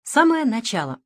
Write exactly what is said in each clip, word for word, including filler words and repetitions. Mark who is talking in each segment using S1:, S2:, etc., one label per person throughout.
S1: Самое начало.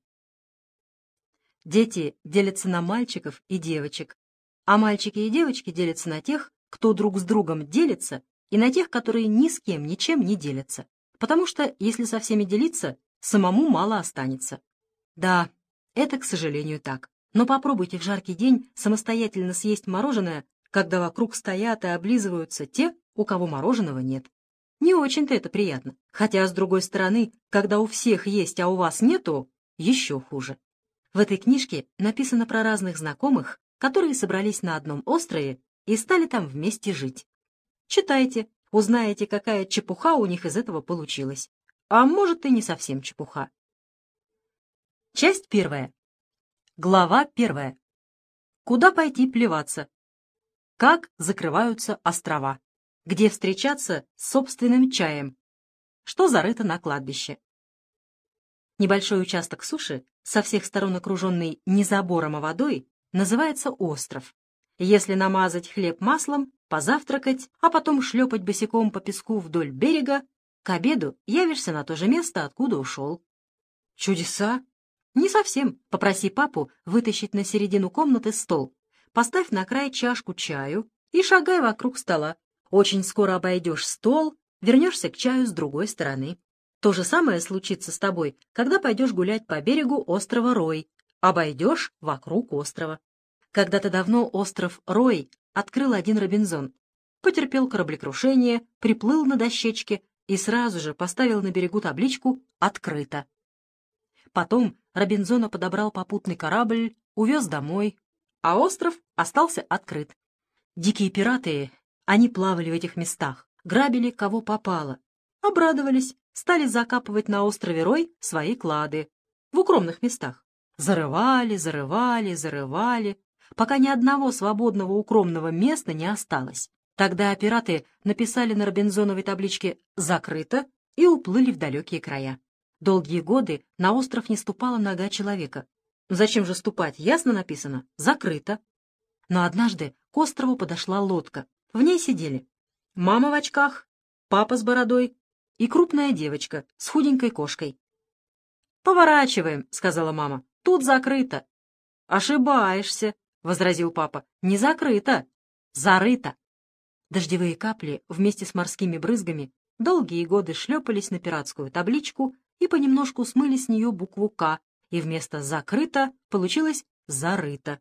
S1: Дети делятся на мальчиков и девочек, а мальчики и девочки делятся на тех, кто друг с другом делится, и на тех, которые ни с кем ничем не делятся, потому что, если со всеми делиться, самому мало останется. Да, это, к сожалению, так. Но попробуйте в жаркий день самостоятельно съесть мороженое, когда вокруг стоят и облизываются те, у кого мороженого нет. Не очень-то это приятно. Хотя, с другой стороны, когда у всех есть, а у вас нету, еще хуже. В этой книжке написано про разных знакомых, которые собрались на одном острове и стали там вместе жить. Читайте, узнаете, какая чепуха у них из этого получилась. А может, и не совсем чепуха. Часть первая. Глава первая. Куда пойти плеваться? Как закрываются острова? Где встречаться с собственным чаем? Что зарыто на кладбище? Небольшой участок суши, со всех сторон окруженный не забором, а водой, называется остров. Если намазать хлеб маслом, позавтракать, а потом шлепать босиком по песку вдоль берега, к обеду явишься на то же место, откуда ушел. Чудеса? Не совсем. Попроси папу вытащить на середину комнаты стол. Поставь на край чашку чаю и шагай вокруг стола. Очень скоро обойдешь стол, вернешься к чаю с другой стороны. То же самое случится с тобой, когда пойдешь гулять по берегу острова Рой. Обойдешь вокруг острова. Когда-то давно остров Рой открыл один Робинзон. Потерпел кораблекрушение, приплыл на дощечке и сразу же поставил на берегу табличку «Открыто». Потом Робинзона подобрал попутный корабль, увез домой, а остров остался открыт. Дикие пираты, они плавали в этих местах, грабили кого попало, обрадовались, стали закапывать на острове Рой свои клады в укромных местах. Зарывали, зарывали, зарывали, пока ни одного свободного укромного места не осталось. Тогда пираты написали на робинзоновой табличке «Закрыто» и уплыли в далекие края. Долгие годы на остров не ступала нога человека. Зачем же ступать? Ясно написано «Закрыто». Но однажды к острову подошла лодка. В ней сидели мама в очках, папа с бородой и крупная девочка с худенькой кошкой. «Поворачиваем», — сказала мама, — «тут закрыто». «Ошибаешься», — возразил папа, — «не закрыто, зарыто». Дождевые капли вместе с морскими брызгами долгие годы шлепались на пиратскую табличку и понемножку смыли с нее букву «К», и вместо «закрыто» получилось «зарыто».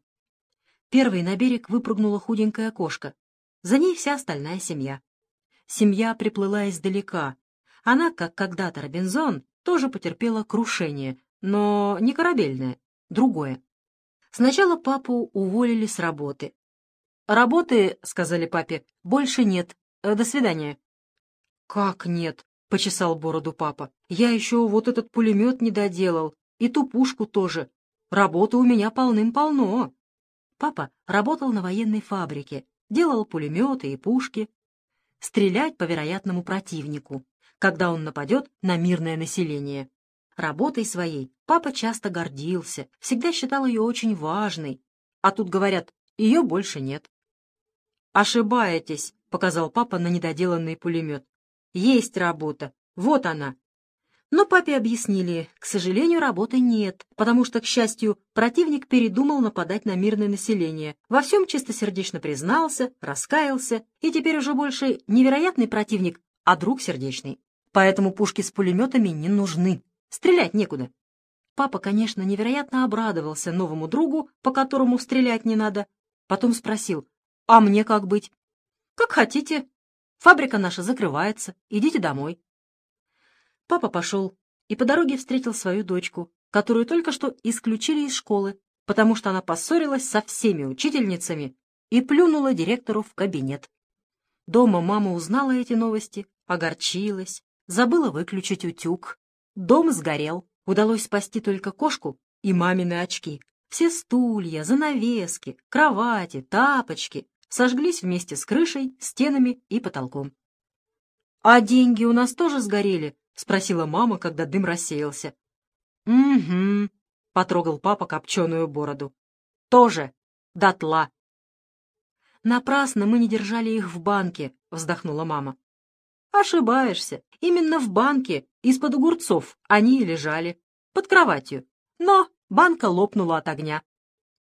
S1: Первой на берег выпрыгнула худенькая кошка. За ней вся остальная семья. Семья приплыла издалека. Она, как когда-то Робинзон, тоже потерпела крушение, но не корабельное, другое. Сначала папу уволили с работы. «Работы, — сказали папе, — больше нет. До свидания». «Как нет?» — почесал бороду папа. «Я еще вот этот пулемет не доделал, и ту пушку тоже. Работы у меня полным-полно». Папа работал на военной фабрике, делал пулеметы и пушки. Стрелять по вероятному противнику, когда он нападет на мирное население. Работой своей папа часто гордился, всегда считал ее очень важной. А тут говорят, ее больше нет. «Ошибаетесь», — показал папа на недоделанный пулемет. «Есть работа, вот она». Но папе объяснили, к сожалению, работы нет, потому что, к счастью, противник передумал нападать на мирное население, во всем чистосердечно признался, раскаялся, и теперь уже больше невероятный противник, а друг сердечный. Поэтому пушки с пулеметами не нужны, стрелять некуда. Папа, конечно, невероятно обрадовался новому другу, по которому стрелять не надо. Потом спросил, а мне как быть? Как хотите. Фабрика наша закрывается, идите домой. Папа пошел и по дороге встретил свою дочку, которую только что исключили из школы, потому что она поссорилась со всеми учительницами и плюнула директору в кабинет. Дома мама узнала эти новости, огорчилась, забыла выключить утюг. Дом сгорел, удалось спасти только кошку и мамины очки. Все стулья, занавески, кровати, тапочки сожглись вместе с крышей, стенами и потолком. «А деньги у нас тоже сгорели?» — спросила мама, когда дым рассеялся. «Угу», — потрогал папа копченую бороду. «Тоже дотла». «Напрасно мы не держали их в банке», — вздохнула мама. «Ошибаешься. Именно в банке из-под огурцов они и лежали. под кроватью, но банка лопнула от огня.